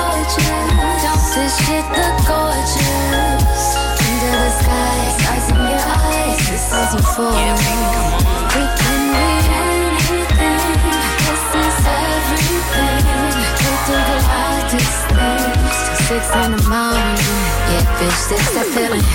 Don't this shit look gorgeous? Under the sky, stars in your eyes, this is euphoria. Yeah, baby, come on. We can be anything, this is everything. We do the wildest things till six in the morning. Yeah, bitch, this that feeling.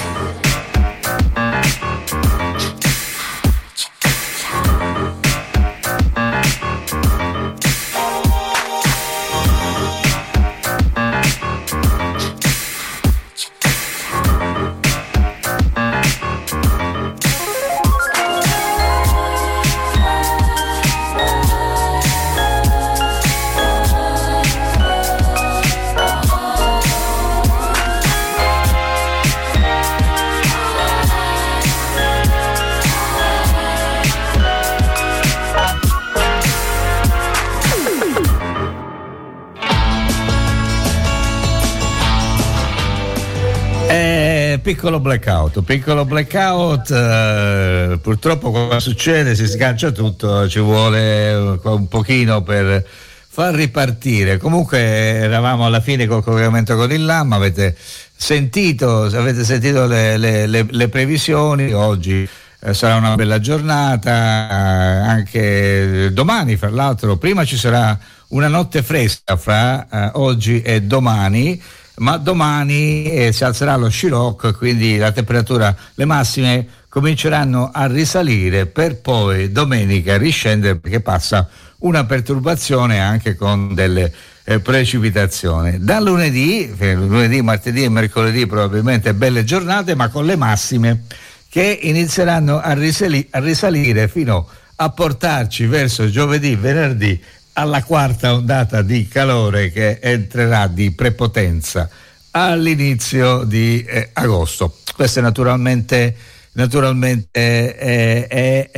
Piccolo blackout, piccolo blackout, eh, purtroppo quando succede si sgancia tutto, ci vuole un pochino per far ripartire. Comunque eravamo alla fine col collegamento con il Lamma, avete sentito, avete sentito le, le, le, le previsioni, oggi eh, sarà una bella giornata, eh, anche domani fra l'altro, prima ci sarà una notte fresca fra eh, oggi e domani, ma domani eh, si alzerà lo scirocco, quindi la temperatura, le massime cominceranno a risalire per poi domenica riscendere, perché passa una perturbazione anche con delle eh, precipitazioni. Da lunedì, eh, lunedì, martedì e mercoledì probabilmente belle giornate, ma con le massime che inizieranno a, risali- a risalire fino a portarci verso giovedì, venerdì, alla quarta ondata di calore che entrerà di prepotenza all'inizio di eh, agosto. Questo è naturalmente, naturalmente è, è,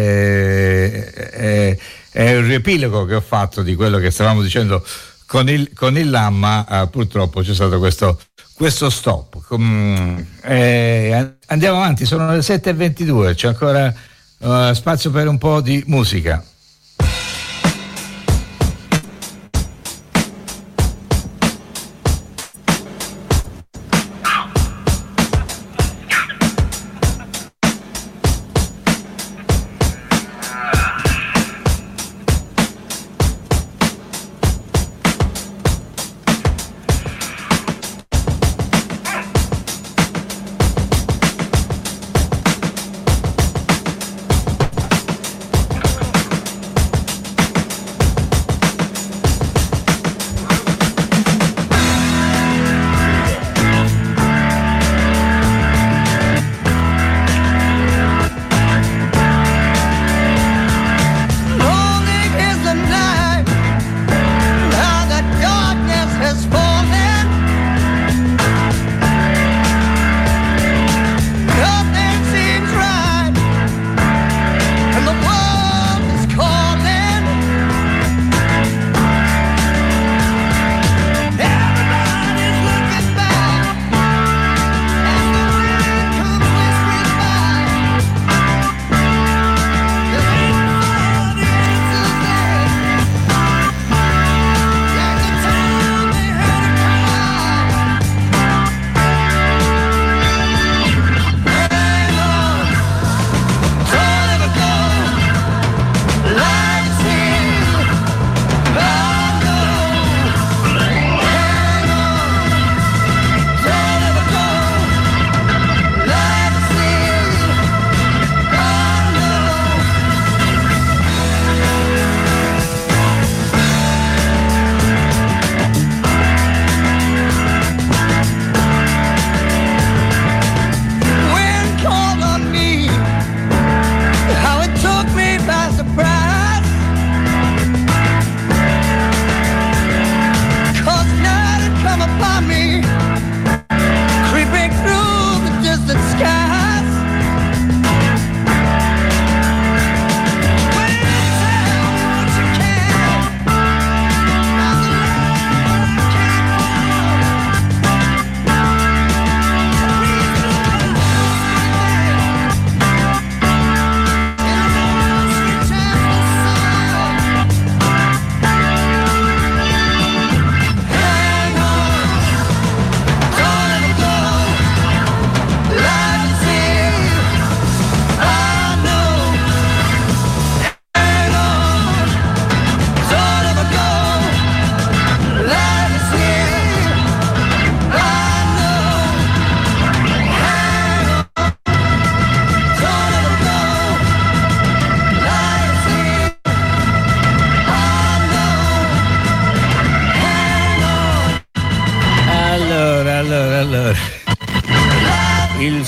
è, è, è il riepilogo che ho fatto di quello che stavamo dicendo con il, con il Lamma. Eh, purtroppo c'è stato questo, questo stop. Com, eh, andiamo avanti, sono le sette e ventidue, c'è ancora uh, spazio per un po' di musica.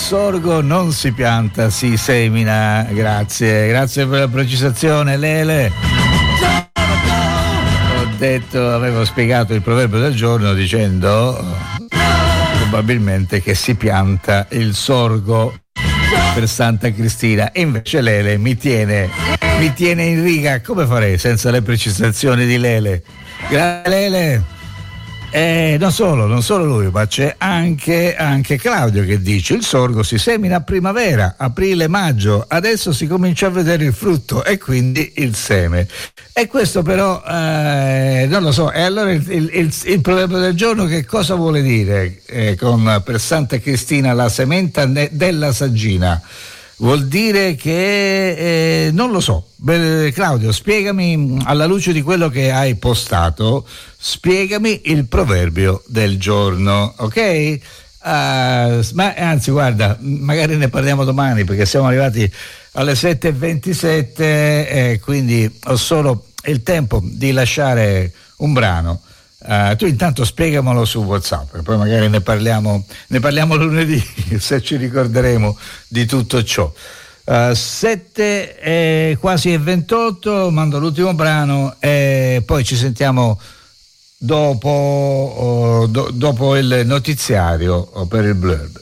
sorgo non si pianta, si semina. Grazie, grazie per la precisazione, Lele. Ho detto, avevo spiegato il proverbio del giorno dicendo probabilmente che si pianta il sorgo per Santa Cristina, e invece Lele mi tiene mi tiene in riga. Come farei senza le precisazioni di Lele? Grazie Lele. Eh, non solo, non solo lui, ma c'è anche, anche Claudio che dice: il sorgo si semina a primavera, aprile, maggio, adesso si comincia a vedere il frutto e quindi il seme. E questo però eh, non lo so. E allora il, il, il, il proverbio del giorno che cosa vuole dire eh, con per Santa Cristina la sementa ne, della saggina? Vuol dire che eh, non lo so. Beh, Claudio, spiegami, alla luce di quello che hai postato, spiegami il proverbio del giorno, ok? Uh, ma anzi, guarda, magari ne parliamo domani, perché siamo arrivati alle sette e ventisette, eh, quindi ho solo il tempo di lasciare un brano. Uh, tu intanto spiegamelo su WhatsApp e poi magari ne parliamo, ne parliamo lunedì se ci ricorderemo di tutto ciò. Uh, sette e quasi e ventotto, mando l'ultimo brano e poi ci sentiamo dopo, oh, do, dopo il notiziario oh, per il blurb.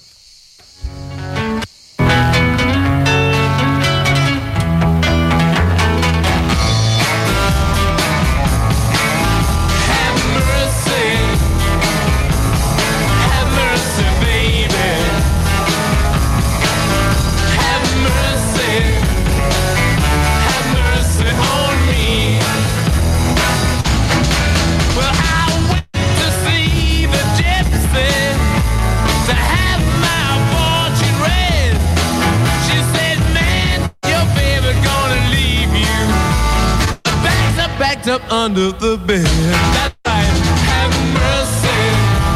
Up under the bed. That's right. Have mercy.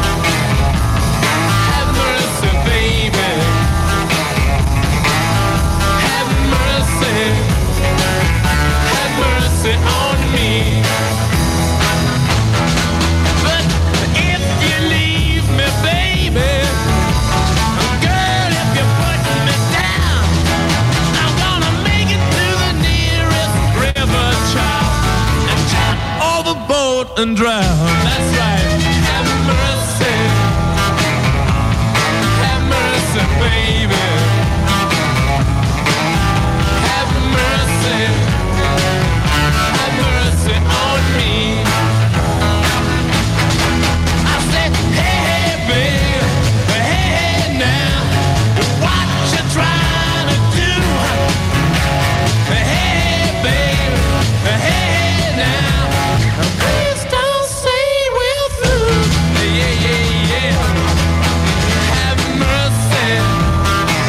Have mercy, baby. Have mercy. Have mercy on me. But if you leave me, baby, girl, if you're putting me down, I'm gonna make it to the nearest river, child. Overboard and drown. That's right.